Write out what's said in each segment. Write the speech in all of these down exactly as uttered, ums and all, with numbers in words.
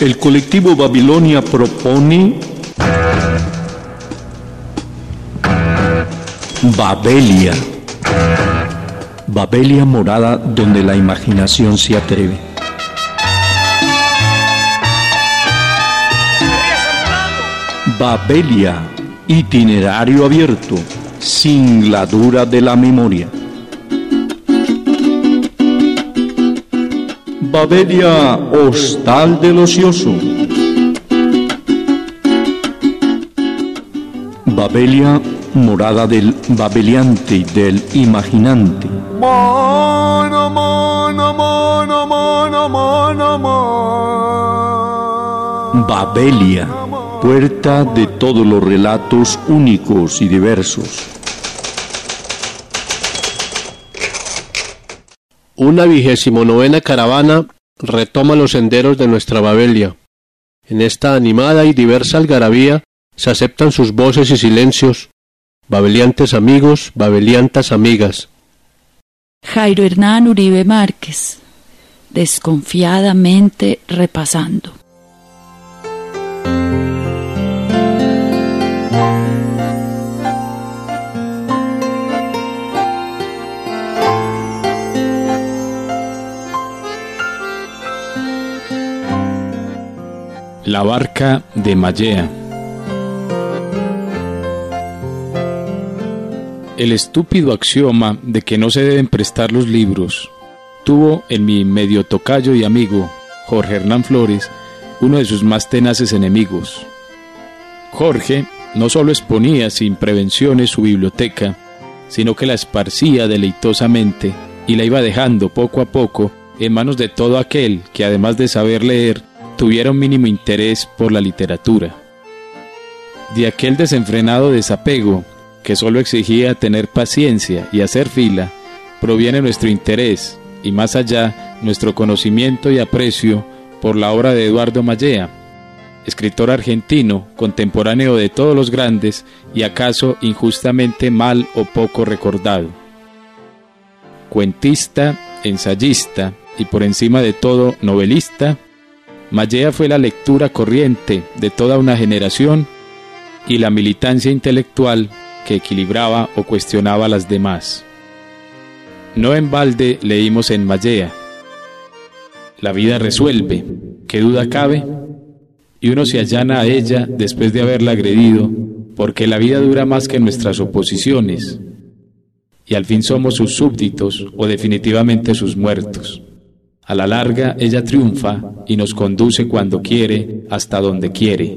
El colectivo Babilonia propone Babelia. Babelia, morada donde la imaginación se atreve. Babelia, itinerario abierto, singladura de la memoria. Babelia, hostal del ocioso. Babelia, morada del babeliante y del imaginante. Mono, mono, mono, mono, mono, mono. Babelia, puerta de todos los relatos únicos y diversos. Una vigésimo novena caravana retoma los senderos de nuestra Babelia. En esta animada y diversa algarabía se aceptan sus voces y silencios, babeliantes amigos, babeliantas amigas. Jairo Hernán Uribe Márquez, desconfiadamente repasando. La barca de Mallea. El estúpido axioma de que no se deben prestar los libros tuvo en mi medio tocayo y amigo, Jorge Hernán Flores, uno de sus más tenaces enemigos. Jorge no solo exponía sin prevenciones su biblioteca, sino que la esparcía deleitosamente y la iba dejando poco a poco en manos de todo aquel que, además de saber leer, tuviera un mínimo interés por la literatura. De aquel desenfrenado desapego que solo exigía tener paciencia y hacer fila, proviene nuestro interés y, más allá, nuestro conocimiento y aprecio por la obra de Eduardo Mallea, escritor argentino, contemporáneo de todos los grandes y acaso injustamente mal o poco recordado. Cuentista, ensayista y por encima de todo novelista, Mallea fue la lectura corriente de toda una generación y la militancia intelectual que equilibraba o cuestionaba a las demás. No en balde leímos en Mallea: la vida resuelve, ¿qué duda cabe? Y uno se allana a ella después de haberla agredido, porque la vida dura más que nuestras oposiciones, y al fin somos sus súbditos o definitivamente sus muertos. A la larga ella triunfa y nos conduce cuando quiere, hasta donde quiere.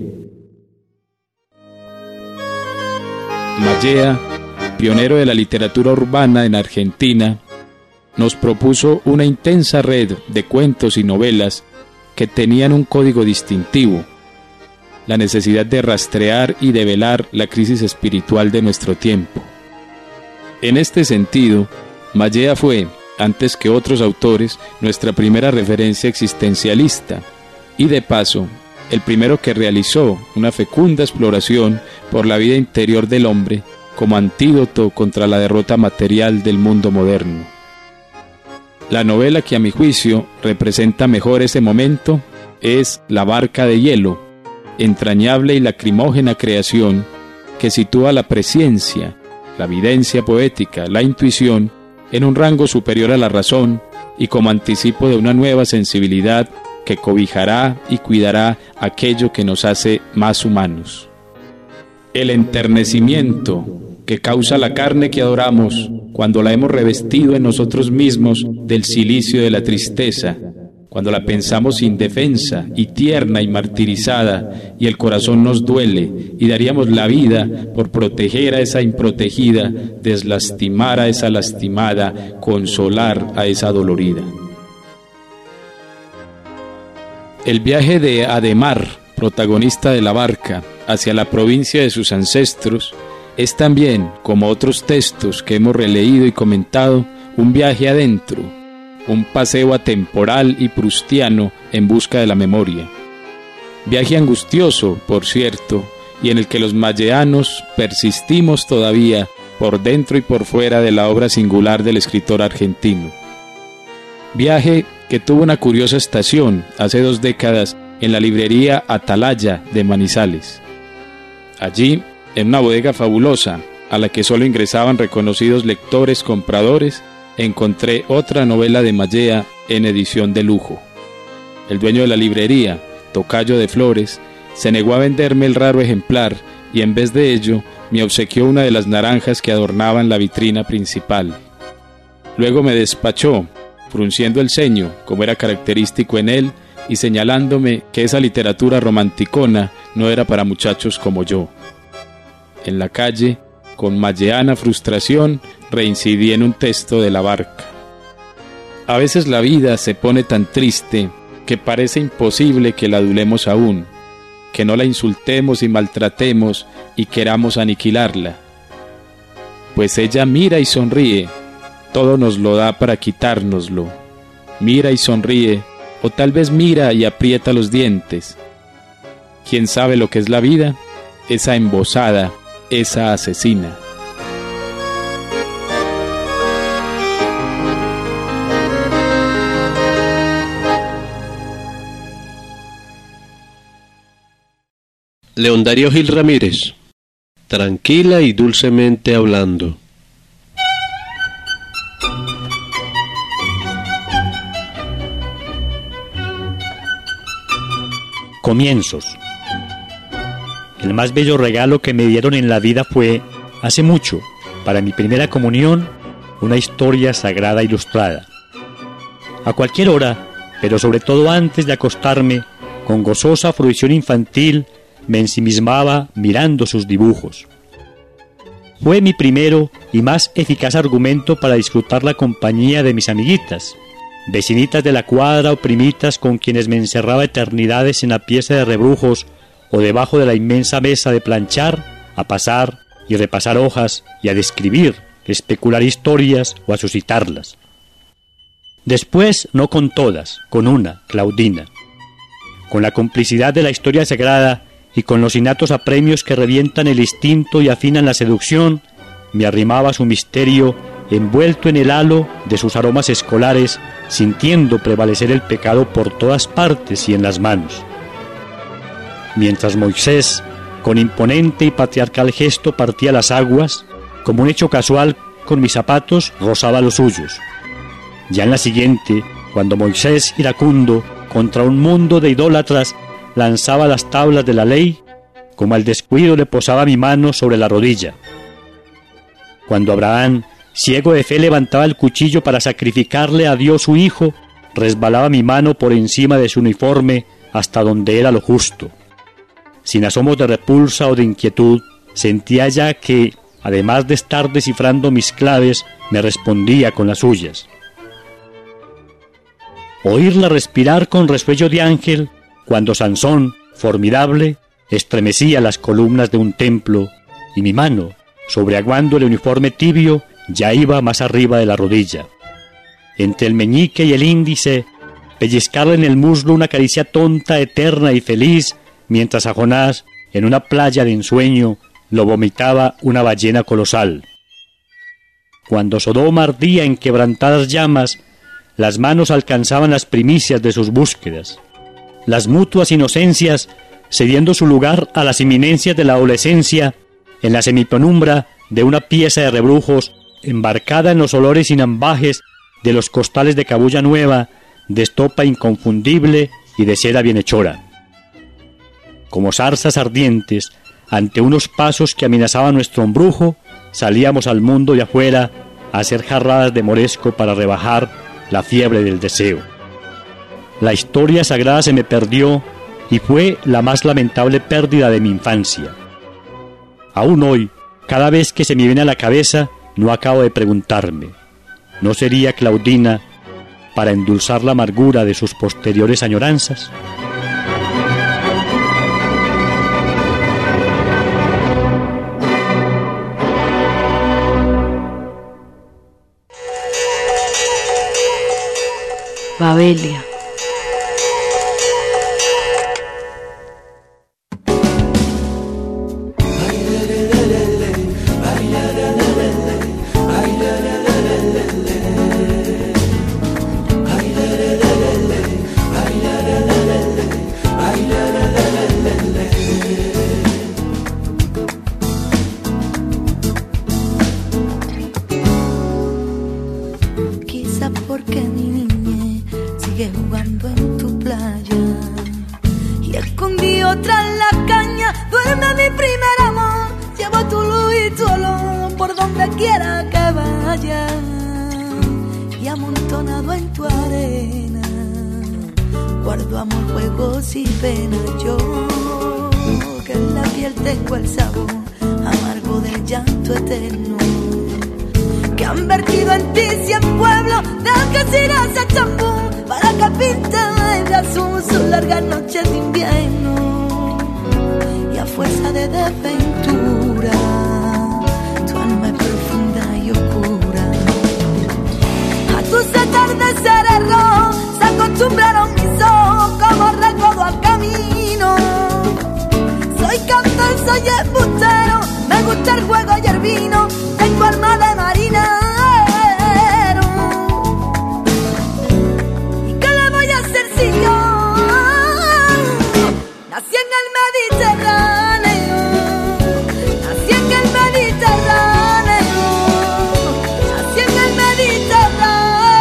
Mallea, pionero de la literatura urbana en Argentina, nos propuso una intensa red de cuentos y novelas que tenían un código distintivo: la necesidad de rastrear y develar la crisis espiritual de nuestro tiempo. En este sentido, Mallea fue, antes que otros autores, nuestra primera referencia existencialista y, de paso, el primero que realizó una fecunda exploración por la vida interior del hombre como antídoto contra la derrota material del mundo moderno. La novela que a mi juicio representa mejor ese momento es La barca de hielo, entrañable y lacrimógena creación que sitúa la presciencia, la videncia poética, la intuición en un rango superior a la razón y como anticipo de una nueva sensibilidad que cobijará y cuidará aquello que nos hace más humanos. El enternecimiento que causa la carne que adoramos cuando la hemos revestido en nosotros mismos del cilicio de la tristeza, cuando la pensamos indefensa y tierna y martirizada, y el corazón nos duele, y daríamos la vida por proteger a esa improtegida, deslastimar a esa lastimada, consolar a esa dolorida. El viaje de Adhemar, protagonista de La barca, hacia la provincia de sus ancestros, es también, como otros textos que hemos releído y comentado, un viaje adentro, un paseo atemporal y prustiano en busca de la memoria. Viaje angustioso, por cierto, y en el que los malleanos persistimos todavía por dentro y por fuera de la obra singular del escritor argentino. Viaje que tuvo una curiosa estación hace dos décadas en la librería Atalaya de Manizales. Allí, en una bodega fabulosa, a la que solo ingresaban reconocidos lectores compradores, encontré otra novela de Mallea en edición de lujo. El dueño de la librería, Tocayo de Flores, se negó a venderme el raro ejemplar y en vez de ello me obsequió una de las naranjas que adornaban la vitrina principal. Luego me despachó, frunciendo el ceño, como era característico en él, y señalándome que esa literatura romanticona no era para muchachos como yo. En la calle, con malleana frustración, reincidí en un texto de La Barca. A veces la vida se pone tan triste que parece imposible que la adulemos aún, que no la insultemos y maltratemos y queramos aniquilarla. Pues ella mira y sonríe, todo nos lo da para quitárnoslo. Mira y sonríe, o tal vez mira y aprieta los dientes. ¿Quién sabe lo que es la vida? Esa embosada, esa asesina. León Darío Gil Ramírez, tranquila y dulcemente hablando. Comienzos. El más bello regalo que me dieron en la vida fue, hace mucho, para mi primera comunión, una historia sagrada ilustrada. A cualquier hora, pero sobre todo antes de acostarme, con gozosa fruición infantil, me ensimismaba mirando sus dibujos. Fue mi primero y más eficaz argumento para disfrutar la compañía de mis amiguitas, vecinitas de la cuadra o primitas con quienes me encerraba eternidades en la pieza de rebrujos o debajo de la inmensa mesa de planchar, a pasar y repasar hojas y a describir, especular historias o a suscitarlas. Después, no con todas, con una, Claudina. Con la complicidad de la historia sagrada y con los innatos apremios que revientan el instinto y afinan la seducción, me arrimaba su misterio envuelto en el halo de sus aromas escolares, sintiendo prevalecer el pecado por todas partes y en las manos. Mientras Moisés, con imponente y patriarcal gesto, partía las aguas, como un hecho casual, con mis zapatos rozaba los suyos. Ya en la siguiente, cuando Moisés iracundo, contra un mundo de idólatras, lanzaba las tablas de la ley, como al descuido le posaba mi mano sobre la rodilla. Cuando Abraham, ciego de fe, levantaba el cuchillo para sacrificarle a Dios su hijo, resbalaba mi mano por encima de su uniforme hasta donde era lo justo. Sin asomos de repulsa o de inquietud, sentía ya que, además de estar descifrando mis claves, me respondía con las suyas. Oírla respirar con resuello de ángel, cuando Sansón, formidable, estremecía las columnas de un templo, y mi mano, sobreaguando el uniforme tibio, ya iba más arriba de la rodilla. Entre el meñique y el índice, pellizcarle en el muslo una caricia tonta, eterna y feliz, mientras a Jonás, en una playa de ensueño, lo vomitaba una ballena colosal. Cuando Sodoma ardía en quebrantadas llamas, las manos alcanzaban las primicias de sus búsquedas. Las mutuas inocencias, cediendo su lugar a las inminencias de la adolescencia, en la semipenumbra de una pieza de rebrujos, embarcada en los olores sin ambajes de los costales de cabulla nueva, de estopa inconfundible y de seda bienhechora. Como zarzas ardientes, ante unos pasos que amenazaban nuestro embrujo, salíamos al mundo de afuera a hacer jarradas de moresco para rebajar la fiebre del deseo. La historia sagrada se me perdió y fue la más lamentable pérdida de mi infancia. Aún hoy, cada vez que se me viene a la cabeza, no acabo de preguntarme, ¿no sería Claudina para endulzar la amargura de sus posteriores añoranzas? Babelia. Ay, piensas por qué mi niñez sigue jugando en tu playa. Y escondido tras la caña duerme mi primer amor. Llevo tu luz y tu olor por donde quiera que vaya. Y amontonado en tu arena guardo amor, juegos y penas. Yo que en la piel tengo el sabor amargo del llanto eterno, que han vertido en ti cien pueblos de Algeciras a Chambú, para que pinten de azul sus largas noches de invierno. Y a fuerza de desventura tu alma es profunda y oscura. A tus atardeceres rojos se acostumbraron mis ojos como recodo al camino. Soy cantor, soy embustero, me gusta el juego y el vino, tengo alma de marinero. ¿Y qué le voy a hacer si yo nací en el Mediterráneo? Nací en el Mediterráneo, nací en el Mediterráneo.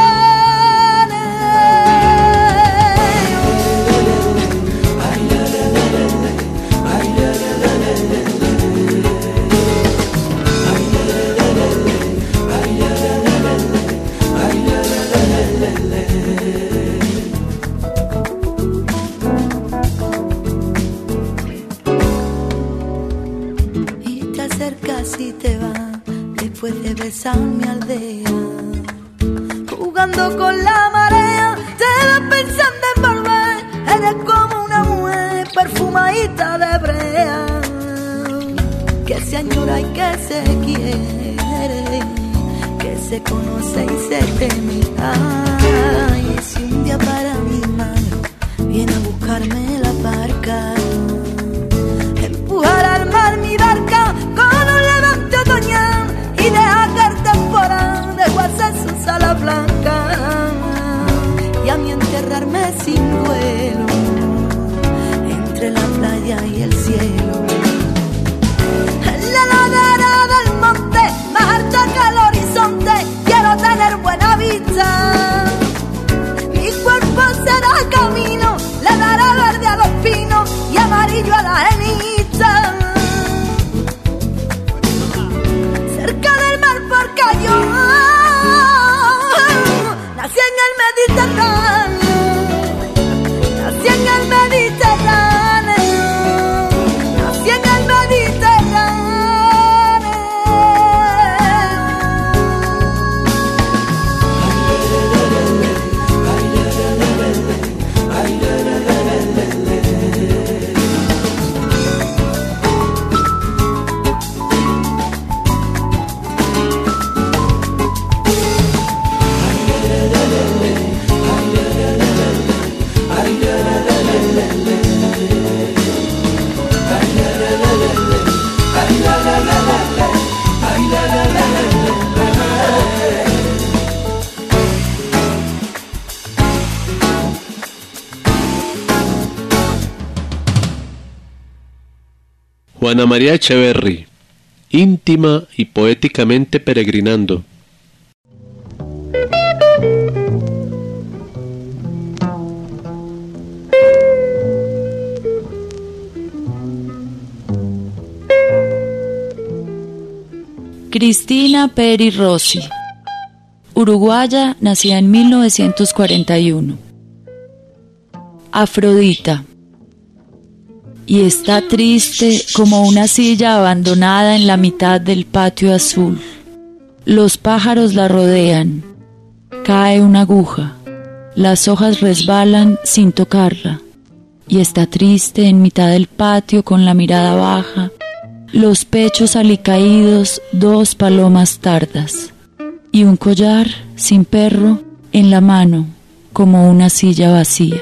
Si te vas después de besar mi aldea, jugando con la marea, te vas pensando en volver. Eres como una mujer perfumadita de brea, que se añora y que se quiere, que se conoce y se teme. Ay, si un día para mi mano viene a buscarme la barca, empujar al mar mi barca con un levante otoñal y dejar que el temporal de hacer sus alas blancas, y a mí enterrarme sin duelo entre la playa y el cielo. En la ladera del monte, más alta que el horizonte, quiero tener buena vista. Mi cuerpo será camino, le dará verde a los pinos y amarillo a la genita. Cerca del mar porque yo nací en el Mediterráneo, nací en el Mediterráneo, nací en el Mediterráneo. Juana María Echeverry, íntima y poéticamente peregrinando. Cristina Peri Rossi, uruguaya, nacida en mil novecientos cuarenta y uno. Afrodita. Y está triste como una silla abandonada en la mitad del patio azul. Los pájaros la rodean. Cae una aguja. Las hojas resbalan sin tocarla. Y está triste en mitad del patio con la mirada baja, los pechos alicaídos, dos palomas tardas. Y un collar sin perro en la mano como una silla vacía.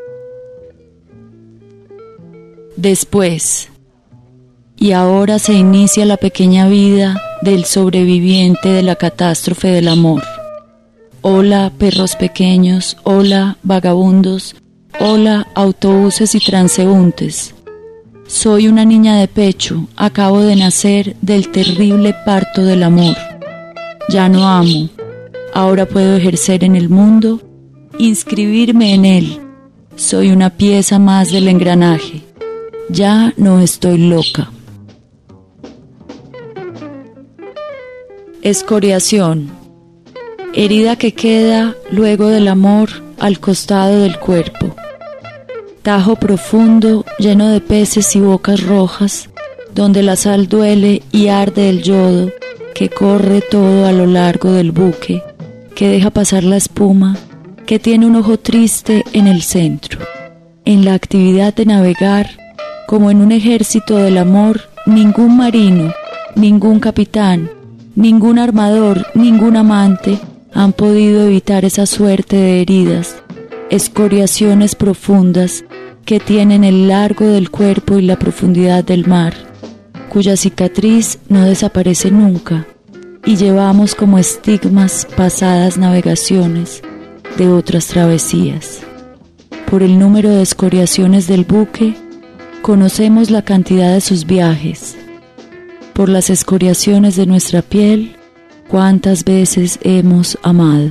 Después, y ahora se inicia la pequeña vida del sobreviviente de la catástrofe del amor. Hola, perros pequeños, hola, vagabundos, hola, autobuses y transeúntes. Soy una niña de pecho, acabo de nacer del terrible parto del amor. Ya no amo, Ahora puedo ejercer en el mundo, inscribirme en él. Soy una pieza más del engranaje. Ya no estoy loca. Escoriación. Herida que queda luego del amor al costado del cuerpo. Tajo profundo lleno de peces y bocas rojas, donde la sal duele y arde el yodo que corre todo a lo largo del buque, que deja pasar la espuma, que tiene un ojo triste en el centro. En la actividad de navegar, como en un ejército del amor, ningún marino, ningún capitán, ningún armador, ningún amante han podido evitar esa suerte de heridas, escoriaciones profundas que tienen el largo del cuerpo y la profundidad del mar, cuya cicatriz no desaparece nunca, y llevamos como estigmas pasadas navegaciones de otras travesías. Por el número de escoriaciones del buque, conocemos la cantidad de sus viajes. Por las escoriaciones de nuestra piel, cuántas veces hemos amado.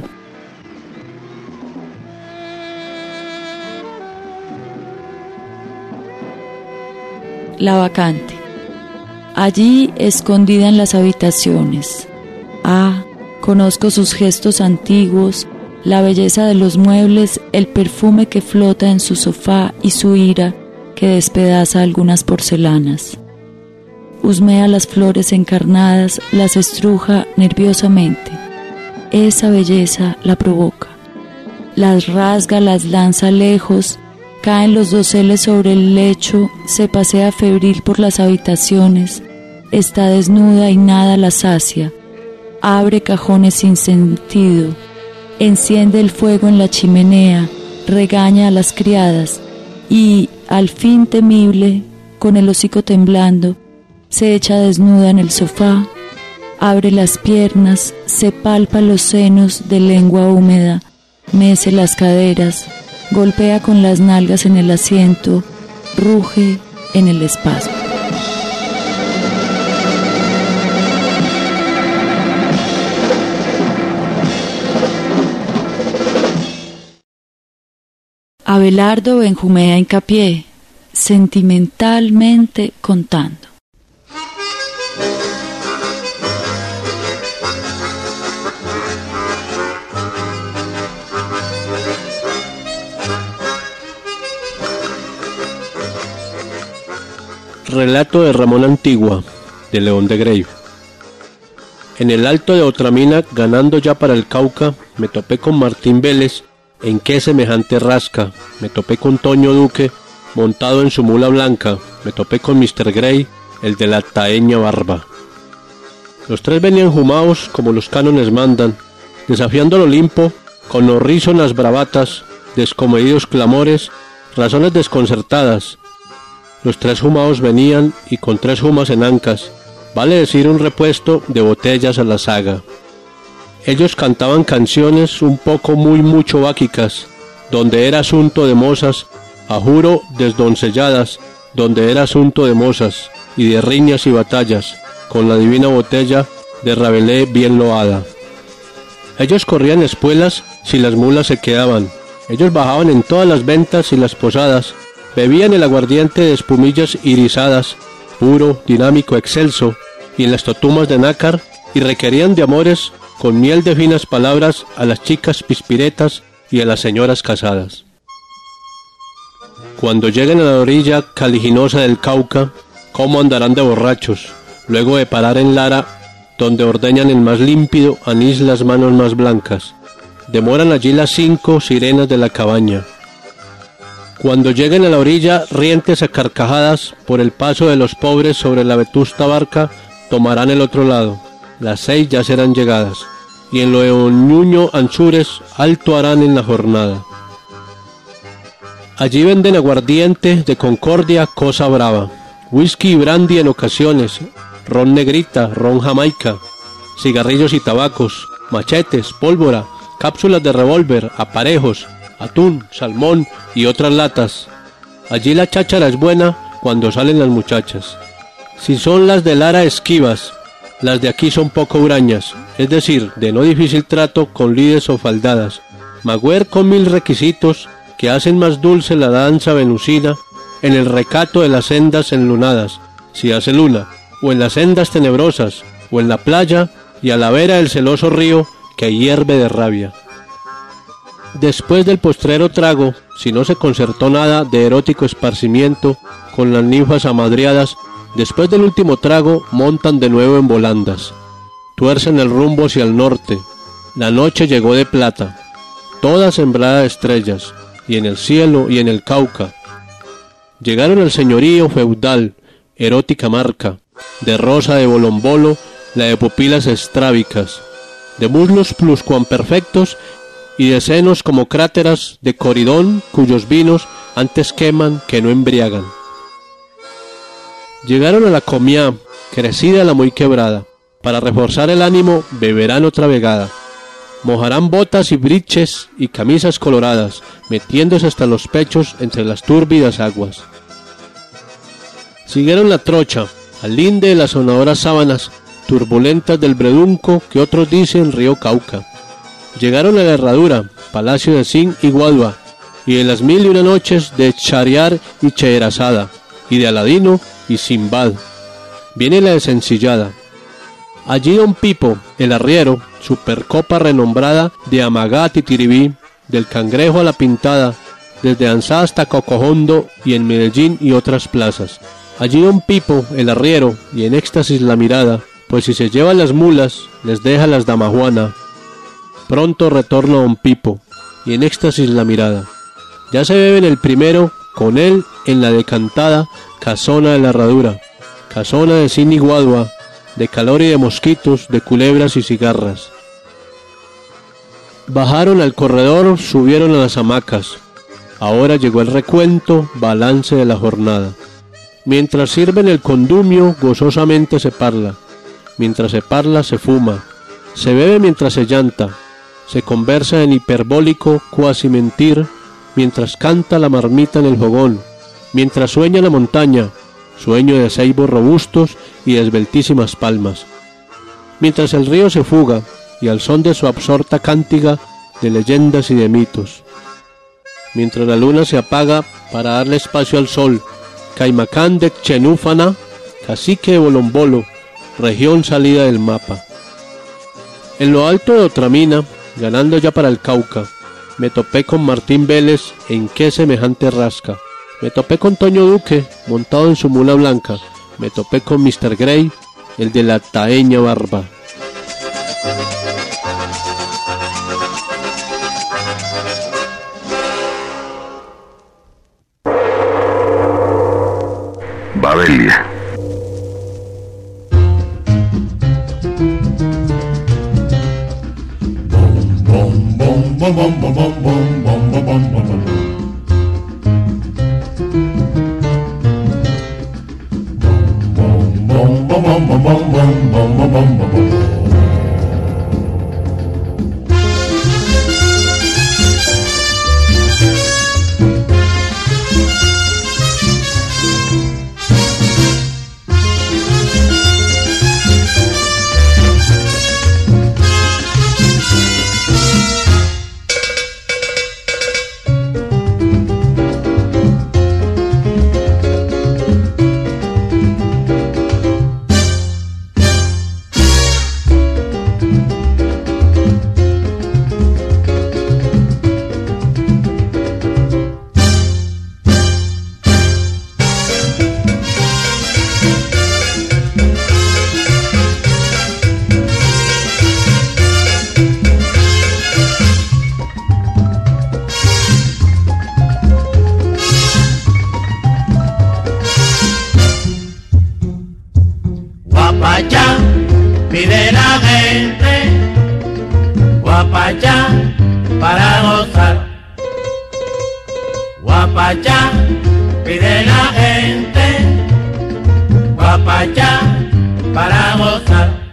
La vacante. Allí, escondida en las habitaciones. Ah, conozco sus gestos antiguos, la belleza de los muebles, el perfume que flota en su sofá y su ira que despedaza algunas porcelanas. Husmea las flores encarnadas, las estruja nerviosamente. Esa belleza la provoca. Las rasga, las lanza lejos. Caen los doseles sobre el lecho, se pasea febril por las habitaciones, está desnuda y nada la sacia, abre cajones sin sentido, enciende el fuego en la chimenea, regaña a las criadas y, al fin temible, con el hocico temblando, se echa desnuda en el sofá, abre las piernas, se palpa los senos de lengua húmeda, mece las caderas, golpea con las nalgas en el asiento, ruge en el espasmo. Abelardo Benjumea Hincapié, sentimentalmente contando. Relato de Ramón Antigua, de León de Grey. En el alto de Otramina, ganando ya para el Cauca, me topé con Martín Vélez, en qué semejante rasca, me topé con Toño Duque, montado en su mula blanca, me topé con mister Grey, el de la taeña barba. Los tres venían jumaos como los cánones mandan, desafiando al Olimpo, con horrísonas bravatas, descomedidos clamores, razones desconcertadas. Los tres jumaos venían y con tres jumas en ancas, vale decir un repuesto de botellas a la saga. Ellos cantaban canciones un poco muy mucho báquicas, donde era asunto de mozas, a juro desdoncelladas, donde era asunto de mozas, y de riñas y batallas, con la divina botella de Rabelais bien loada. Ellos corrían espuelas si las mulas se quedaban, ellos bajaban en todas las ventas y las posadas, bebían el aguardiente de espumillas irisadas, puro, dinámico, excelso, y en las totumas de nácar, y requerían de amores con miel de finas palabras a las chicas pispiretas y a las señoras casadas. Cuando lleguen a la orilla caliginosa del Cauca, cómo andarán de borrachos, luego de parar en Lara, donde ordeñan el más límpido anís las manos más blancas. Demoran allí las cinco sirenas de la cabaña. Cuando lleguen a la orilla, rientes a carcajadas por el paso de los pobres sobre la vetusta barca, tomarán el otro lado. Las seis ya serán llegadas, y en lo de Oñuño Anzures alto harán en la jornada. Allí venden aguardiente de Concordia, cosa brava, whisky y brandy en ocasiones, ron negrita, ron jamaica, cigarrillos y tabacos, machetes, pólvora, cápsulas de revólver, aparejos, atún, salmón y otras latas. Allí la cháchara es buena cuando salen las muchachas. Si son las de Lara esquivas, las de aquí son poco hurañas, es decir, de no difícil trato con lides o faldadas, magüer con mil requisitos que hacen más dulce la danza venusina en el recato de las sendas enlunadas, si hace luna, o en las sendas tenebrosas, o en la playa y a la vera del celoso río que hierve de rabia. Después del postrero trago, si no se concertó nada de erótico esparcimiento con las ninfas amadriadas, después del último trago montan de nuevo en volandas. Tuercen el rumbo hacia el norte. La noche llegó de plata, toda sembrada de estrellas, y en el cielo y en el Cauca. Llegaron al señorío feudal, erótica marca, de rosa de bolombolo, la de pupilas estrábicas, de muslos pluscuamperfectos y de senos como cráteras de coridón cuyos vinos antes queman que no embriagan. Llegaron a la comiá, crecida la muy quebrada, para reforzar el ánimo beberán otra vegada. Mojarán botas y briches y camisas coloradas, metiéndose hasta los pechos entre las túrbidas aguas. Siguieron la trocha, al linde de las sonadoras sábanas, turbulentas del Bredunco que otros dicen río Cauca. Llegaron a la Herradura, palacio de Sin y Guadua, y de las mil y una noches de Chariar y Cheherazada, y de Aladino y Simbad. Viene la desencillada. Allí don Pipo, el arriero, supercopa renombrada de Amagat y Tiribí, del Cangrejo a la Pintada, desde Ansá hasta Cocojondo y en Medellín y otras plazas. Allí don Pipo, el arriero, y en éxtasis la mirada, pues si se lleva las mulas, les deja las damajuana. Pronto retorna don Pipo, y en éxtasis la mirada. Ya se beben el primero, con él en la decantada casona de la Herradura, casona de Sin y Guadua, de calor y de mosquitos, de culebras y cigarras. Bajaron al corredor, subieron a las hamacas. Ahora llegó el recuento, balance de la jornada. Mientras sirven el condumio, gozosamente se parla. Mientras se parla, se fuma. Se bebe mientras se llanta. Se conversa en hiperbólico, cuasi mentir, mientras canta la marmita en el fogón. Mientras sueña la montaña, sueño de ceibos robustos y de esbeltísimas palmas. Mientras el río se fuga, y al son de su absorta cántiga de leyendas y de mitos. Mientras la luna se apaga para darle espacio al sol, Caimacán de Chenúfana, cacique de Bolombolo, región salida del mapa. En lo alto de Otramina, ganando ya para el Cauca, me topé con Martín Vélez en qué semejante rasca. Me topé con Toño Duque, montado en su mula blanca. Me topé con mister Gray, el de la taeña barba. Babelia. Bom, bom, bom, bom, bom, bom, bom, bom, bom, bom, bom. Bom, bom, bom, bom, bom, bom, bom, bom, bom. Pide la gente guapachá para gozar. Guapachá pide la gente guapachá para gozar.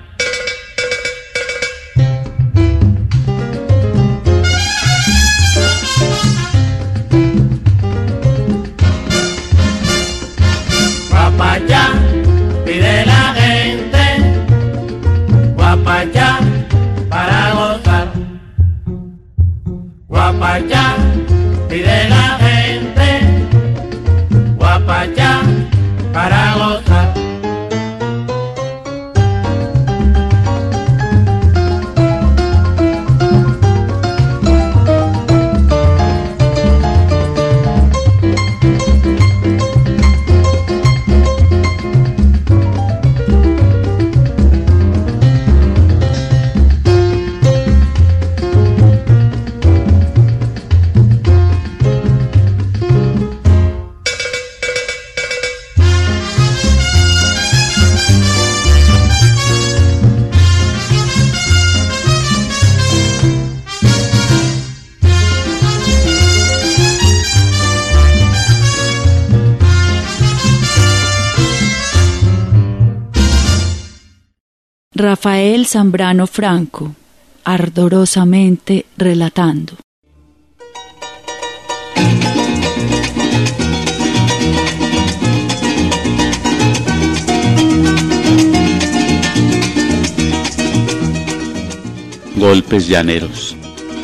Guapachá pide la gente guapachá Guapachá, pide la gente, guapachá, para gozar. Rafael Zambrano Franco, ardorosamente relatando. Golpes llaneros.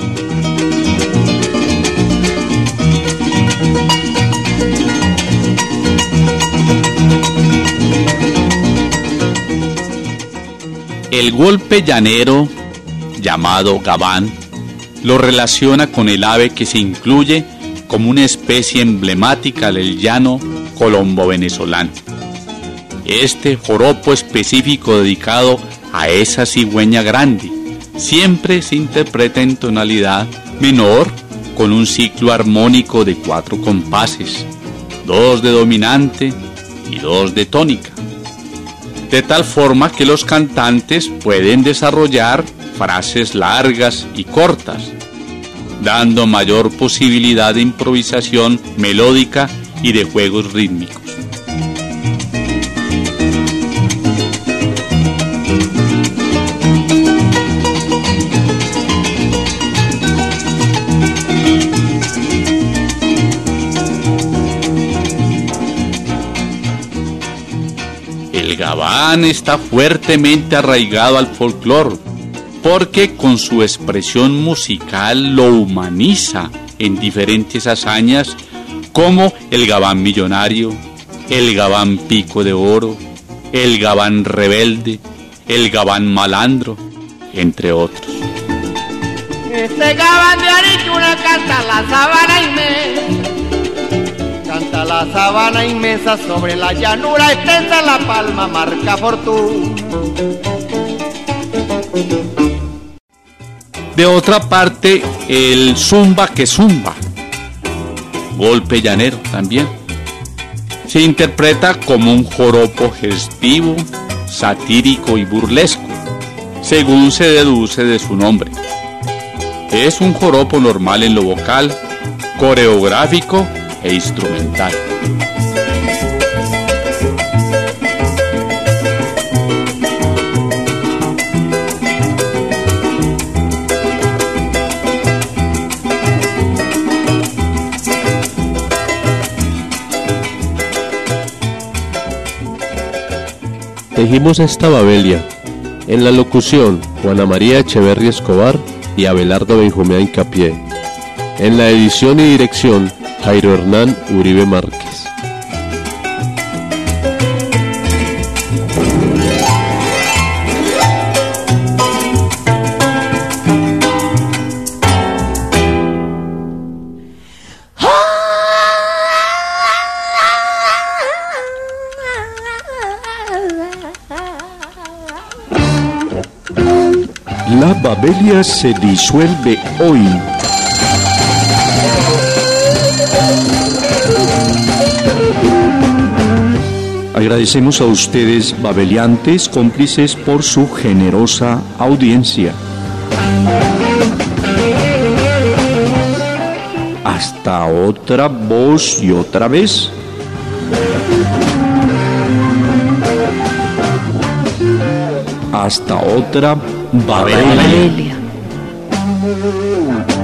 El golpe llanero, llamado gabán, lo relaciona con el ave que se incluye como una especie emblemática del llano colombo-venezolano. Este joropo específico dedicado a esa cigüeña grande siempre se interpreta en tonalidad menor con un ciclo armónico de cuatro compases, dos de dominante y dos de tónica, de tal forma que los cantantes pueden desarrollar frases largas y cortas, dando mayor posibilidad de improvisación melódica y de juegos rítmicos. El gabán está fuertemente arraigado al folclore, porque con su expresión musical lo humaniza en diferentes hazañas como el gabán millonario, el gabán pico de oro, el gabán rebelde, el gabán malandro, entre otros. Este gabán de Arichuna canta la sabana inmensa, canta la sabana inmensa sobre la llanura extensa, la palma marca fortuna. De otra parte, el zumba que zumba, golpe llanero también, se interpreta como un joropo gestivo, satírico y burlesco, según se deduce de su nombre. Es un joropo normal en lo vocal, coreográfico e instrumental. Tejimos esta Babelia. En la locución, Juana María Echeverri Escobar y Abelardo Benjumea Hincapié. En la edición y dirección, Jairo Hernán Uribe Márquez. La Babelia se disuelve hoy. Agradecemos a ustedes, babeliantes, cómplices, por su generosa audiencia. Hasta otra voz y otra vez. Hasta otra Babelia. Babelia.